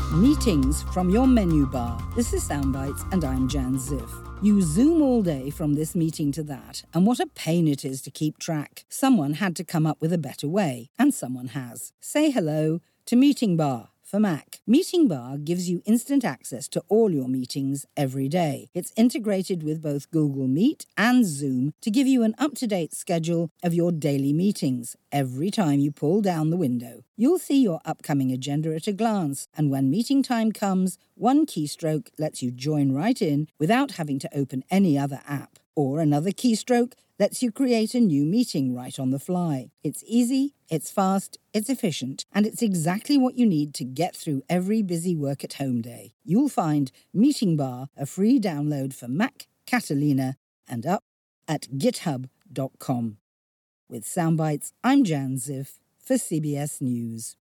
Meetings from your menu bar. This is Soundbites and I'm Jan Ziff. You zoom all day from this meeting to that, and what a pain it is to keep track. Someone had to come up with a better way, and someone has. Say hello to Meeting Bar for Mac. Meeting Bar gives you instant access to all your meetings every day. It's integrated with both Google Meet and Zoom to give you an up-to-date schedule of your daily meetings every time you pull down the window. You'll see your upcoming agenda at a glance, and when meeting time comes, one keystroke lets you join right in without having to open any other app. Or another keystroke lets you create a new meeting right on the fly. It's easy, it's fast, it's efficient, and it's exactly what you need to get through every busy work-at-home day. You'll find Meeting Bar, a free download for Mac, Catalina, and up at github.com. With Soundbites, I'm Jan Ziff for CBS News.